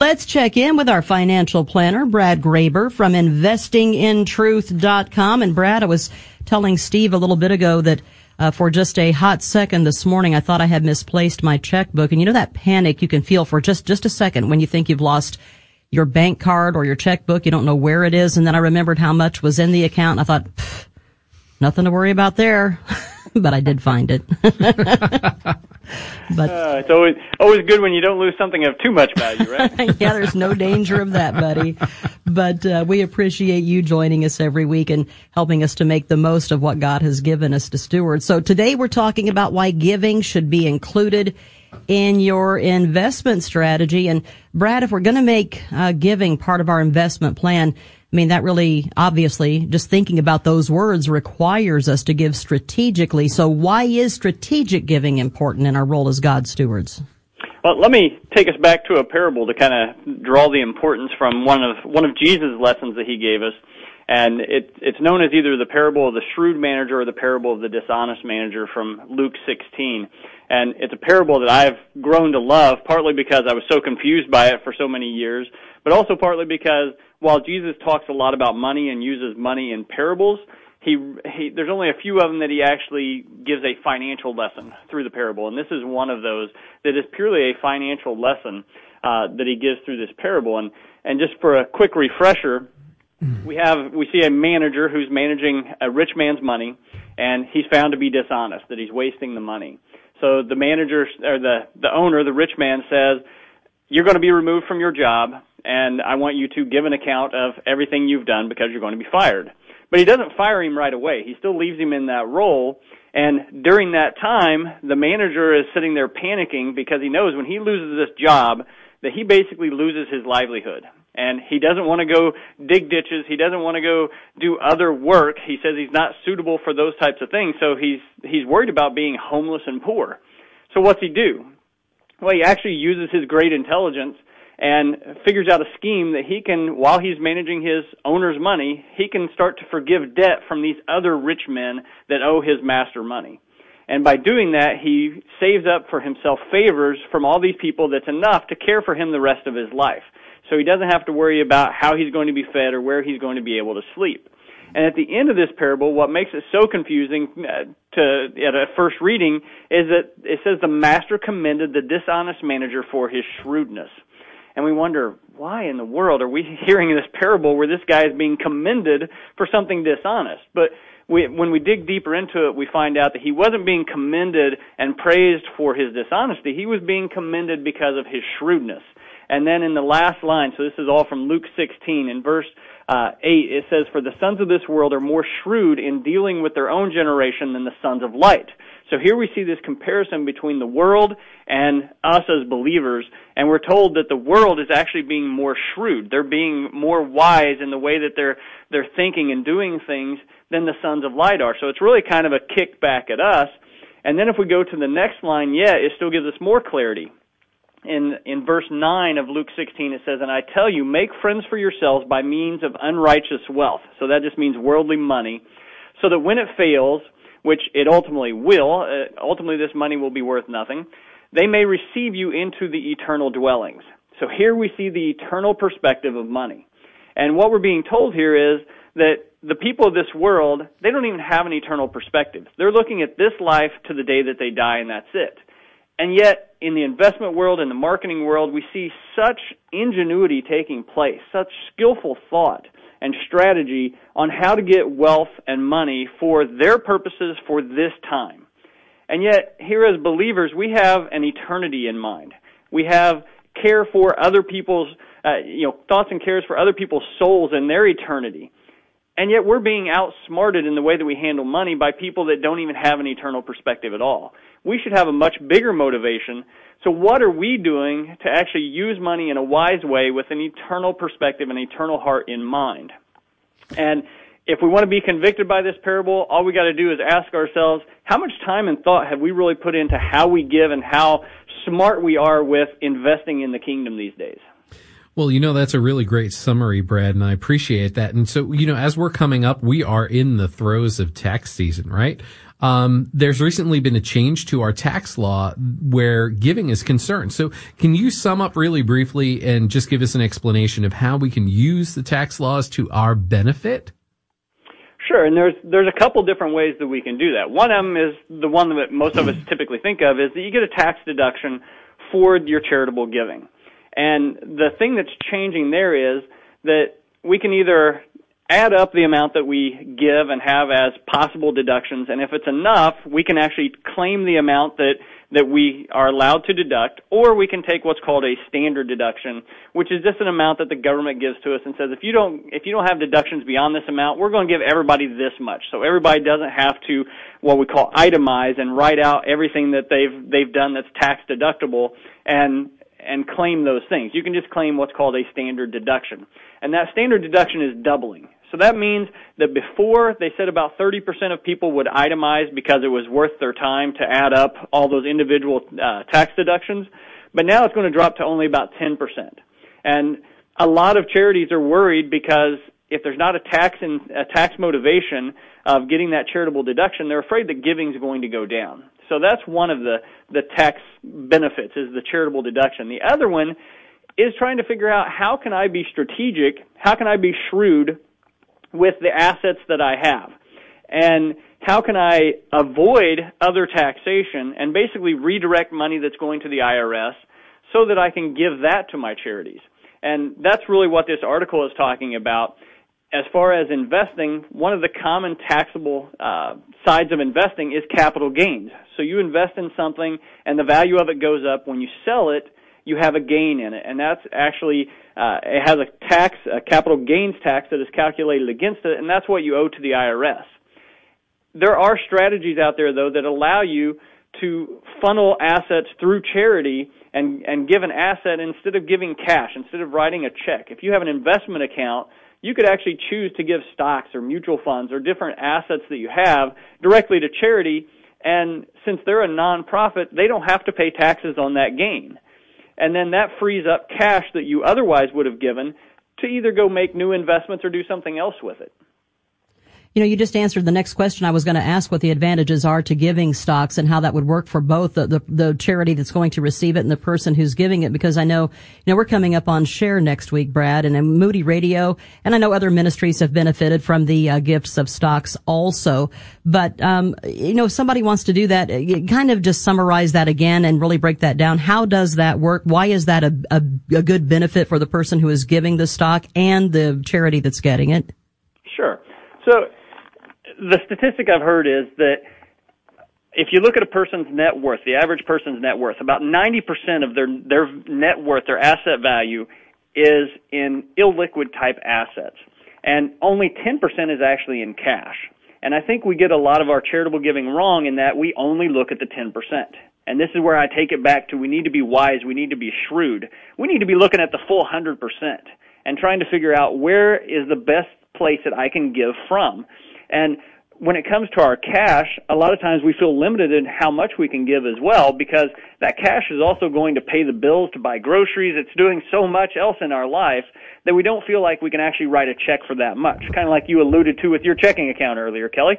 Let's check in with our financial planner, Brad Graber from investingintruth.com. And Brad, I was telling Steve a little bit ago that for just a hot second this morning, I thought I had misplaced my checkbook. And you know that panic you can feel for just a second when you think you've lost your bank card or your checkbook, you don't know where it is. And then I remembered how much was in the account. And I thought, nothing to worry about there. But I did find it. But it's always good when you don't lose something of too much value, right? Yeah, there's no danger of that, buddy. But we appreciate you joining us every week and helping us to make the most of what God has given us to steward. So today we're talking about why giving should be included in your investment strategy. And Brad, if we're going to make giving part of our investment plan, I mean, that really, obviously, just thinking about those words requires us to give strategically. So why is strategic giving important in our role as God's stewards? Well, let me take us back to a parable to kind of draw the importance from one of Jesus' lessons that he gave us. And it's known as either the parable of the shrewd manager or the parable of the dishonest manager from Luke 16. And it's a parable that I've grown to love, partly because I was so confused by it for so many years, but also partly because while Jesus talks a lot about money and uses money in parables, there's only a few of them that he actually gives a financial lesson through the parable. And this is one of those that is purely a financial lesson that he gives through this parable. And just for a quick refresher, we see a manager who's managing a rich man's money, and he's found to be dishonest, that he's wasting the money. So the manager, or the owner, the rich man, says, "You're going to be removed from your job, and I want you to give an account of everything you've done because you're going to be fired." But he doesn't fire him right away. He still leaves him in that role, and during that time, the manager is sitting there panicking because he knows when he loses this job that he basically loses his livelihood. And he doesn't want to go dig ditches. He doesn't want to go do other work. He says he's not suitable for those types of things, so he's worried about being homeless and poor. So what's he do? Well, he actually uses his great intelligence and figures out a scheme that he can, while he's managing his owner's money, he can start to forgive debt from these other rich men that owe his master money. And by doing that, he saves up for himself favors from all these people that's enough to care for him the rest of his life. So he doesn't have to worry about how he's going to be fed or where he's going to be able to sleep. And at the end of this parable, what makes it so confusing at a first reading is that it says the master commended the dishonest manager for his shrewdness. And we wonder, why in the world are we hearing this parable where this guy is being commended for something dishonest? But when we dig deeper into it, we find out that he wasn't being commended and praised for his dishonesty. He was being commended because of his shrewdness. And then in the last line, so this is all from Luke 16, in verse 8, it says, "For the sons of this world are more shrewd in dealing with their own generation than the sons of light." So here we see this comparison between the world and us as believers, and we're told that the world is actually being more shrewd. They're being more wise in the way that they're thinking and doing things than the sons of light are. So it's really kind of a kick back at us. And then if we go to the next line, it still gives us more clarity. In verse 9 of Luke 16, it says, "And I tell you, make friends for yourselves by means of unrighteous wealth." So that just means worldly money. "So that when it fails, which it ultimately will, ultimately this money will be worth nothing, they may receive you into the eternal dwellings." So here we see the eternal perspective of money. And what we're being told here is that the people of this world, they don't even have an eternal perspective. They're looking at this life to the day that they die, and that's it. And yet, in the investment world, in the marketing world, we see such ingenuity taking place, such skillful thought and strategy on how to get wealth and money for their purposes for this time. And yet, here as believers, we have an eternity in mind. We have care for other people's, thoughts and cares for other people's souls and their eternity. And yet we're being outsmarted in the way that we handle money by people that don't even have an eternal perspective at all. We should have a much bigger motivation. So what are we doing to actually use money in a wise way with an eternal perspective and eternal heart in mind? And if we want to be convicted by this parable, all we got to do is ask ourselves, how much time and thought have we really put into how we give and how smart we are with investing in the kingdom these days? Well, that's a really great summary, Brad, and I appreciate that. And so, as we're coming up, we are in the throes of tax season, right? there's recently been a change to our tax law where giving is concerned. So can you sum up really briefly and just give us an explanation of how we can use the tax laws to our benefit? Sure, and there's a couple different ways that we can do that. One of them is the one that most of us typically think of, is that you get a tax deduction for your charitable giving. And the thing that's changing there is that we can either add up the amount that we give and have as possible deductions, and if it's enough, we can actually claim the amount that we are allowed to deduct, or we can take what's called a standard deduction, which is just an amount that the government gives to us and says, if you don't have deductions beyond this amount, we're going to give everybody this much. So everybody doesn't have to, what we call, itemize and write out everything that they've done that's tax deductible and claim those things. You can just claim what's called a standard deduction. And that standard deduction is doubling. So that means that before, they said about 30% of people would itemize because it was worth their time to add up all those individual tax deductions, but now it's going to drop to only about 10%. And a lot of charities are worried because if there's not a tax motivation of getting that charitable deduction, they're afraid that giving is going to go down. So that's one of the tax benefits, is the charitable deduction. The other one is trying to figure out, how can I be strategic, how can I be shrewd with the assets that I have, and how can I avoid other taxation and basically redirect money that's going to the IRS so that I can give that to my charities. And that's really what this article is talking about. As far as investing, one of the common taxable sides of investing is capital gains. So you invest in something and the value of it goes up. When you sell it, you have a gain in it, and that's actually it has a capital gains tax that is calculated against it, and that's what you owe to the IRS. There are strategies out there, though, that allow you to funnel assets through charity and give an asset instead of giving cash, instead of writing a check. If you have an investment account, you could actually choose to give stocks or mutual funds or different assets that you have directly to charity, and since they're a nonprofit, they don't have to pay taxes on that gain. And then that frees up cash that you otherwise would have given to either go make new investments or do something else with it. You know, you just answered the next question I was going to ask, what the advantages are to giving stocks and how that would work for both the charity that's going to receive it and the person who's giving it. Because I know, we're coming up on Share next week, Brad, and Moody Radio, and I know other ministries have benefited from the gifts of stocks also. But, if somebody wants to do that, kind of just summarize that again and really break that down. How does that work? Why is that a good benefit for the person who is giving the stock and the charity that's getting it? Sure. So the statistic I've heard is that if you look at a person's net worth, the average person's net worth, about 90% of their net worth, their asset value, is in illiquid type assets. And only 10% is actually in cash. And I think we get a lot of our charitable giving wrong in that we only look at the 10%. And this is where I take it back to, we need to be wise, we need to be shrewd. We need to be looking at the full 100% and trying to figure out where is the best place that I can give from. And when it comes to our cash, a lot of times we feel limited in how much we can give as well, because that cash is also going to pay the bills, to buy groceries. It's doing so much else in our life that we don't feel like we can actually write a check for that much, kind of like you alluded to with your checking account earlier, Kelly.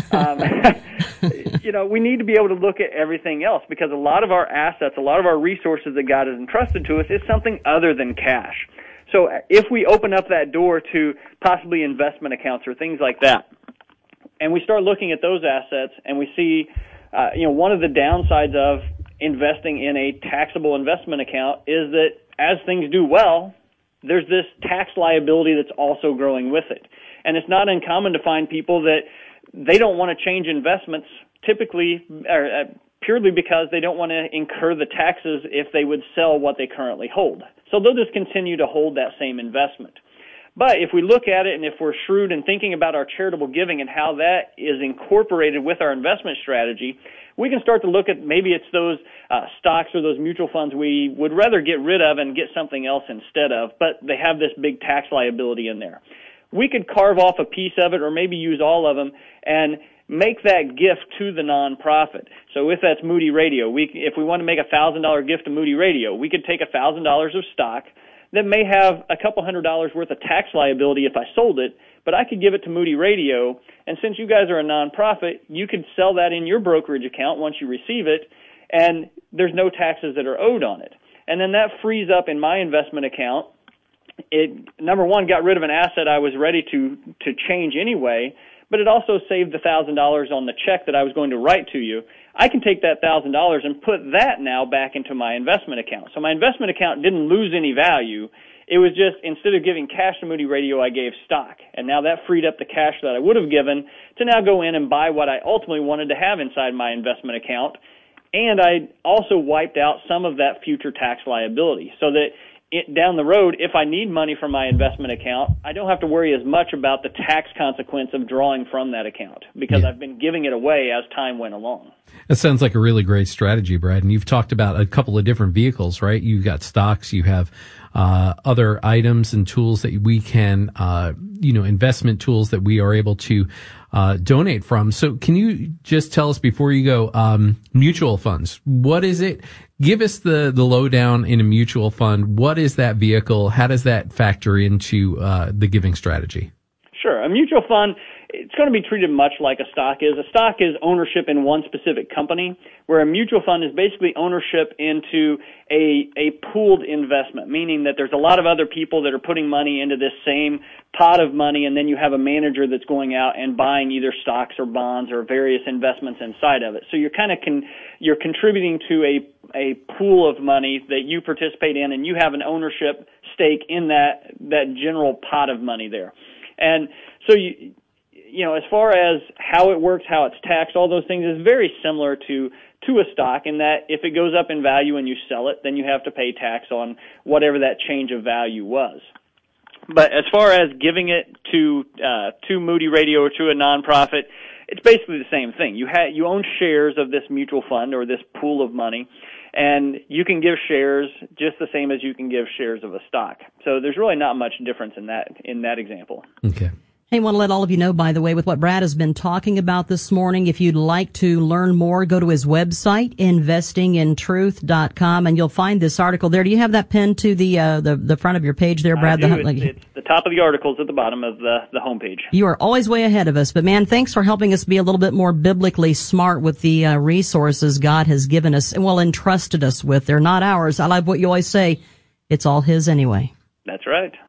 We need to be able to look at everything else, because a lot of our assets, a lot of our resources that God has entrusted to us is something other than cash. So if we open up that door to possibly investment accounts or things like that, and we start looking at those assets, and we see, one of the downsides of investing in a taxable investment account is that as things do well, there's this tax liability that's also growing with it. And it's not uncommon to find people that they don't want to change investments, typically, purely because they don't want to incur the taxes if they would sell what they currently hold. So they'll just continue to hold that same investment. But if we look at it, and if we're shrewd in thinking about our charitable giving and how that is incorporated with our investment strategy, we can start to look at, maybe it's those stocks or those mutual funds we would rather get rid of and get something else instead of, but they have this big tax liability in there. We could carve off a piece of it, or maybe use all of them, and make that gift to the nonprofit. So if that's Moody Radio, if we want to make a $1,000 gift to Moody Radio, we could take $1,000 of stock that may have a couple $100 worth of tax liability if I sold it, but I could give it to Moody Radio, and since you guys are a nonprofit, you could sell that in your brokerage account once you receive it, and there's no taxes that are owed on it. And then that frees up in my investment account. It, number one, got rid of an asset I was ready to change anyway, but it also saved the $1,000 on the check that I was going to write to you. I can take that $1,000 and put that now back into my investment account. So my investment account didn't lose any value. It was just, instead of giving cash to Moody Radio, I gave stock. And now that freed up the cash that I would have given to now go in and buy what I ultimately wanted to have inside my investment account. And I also wiped out some of that future tax liability so that down the road, if I need money from my investment account, I don't have to worry as much about the tax consequence of drawing from that account because I've been giving it away as time went along. That sounds like a really great strategy, Brad. And you've talked about a couple of different vehicles, right? You've got stocks, you have other items and tools that we can, investment tools that we are able to donate from. So can you just tell us before you go, mutual funds, what is it? Give us the lowdown in a mutual fund. What is that vehicle? How does that factor into the giving strategy? Sure. A mutual fund, it's going to be treated much like a stock is. A stock is ownership in one specific company, where a mutual fund is basically ownership into a pooled investment, meaning that there's a lot of other people that are putting money into this same pot of money, and then you have a manager that's going out and buying either stocks or bonds or various investments inside of it. So you're kind of you're contributing to a pool of money that you participate in, and you have an ownership stake in that general pot of money there. And so as far as how it works, how it's taxed, all those things is very similar to a stock in that if it goes up in value and you sell it, then you have to pay tax on whatever that change of value was. But as far as giving it to Moody Radio or to a nonprofit, it's basically the same thing. You own shares of this mutual fund or this pool of money, and you can give shares just the same as you can give shares of a stock. So there's really not much difference in that example. Okay. Hey, I want to let all of you know, by the way, with what Brad has been talking about this morning, if you'd like to learn more, go to his website, investingintruth.com, and you'll find this article there. Do you have that pinned to the front of your page there, Brad? I do. It's the top of the articles at the bottom of the homepage. You are always way ahead of us. But, man, thanks for helping us be a little bit more biblically smart with the resources God has given us and, entrusted us with. They're not ours. I like what you always say. It's all His anyway. That's right.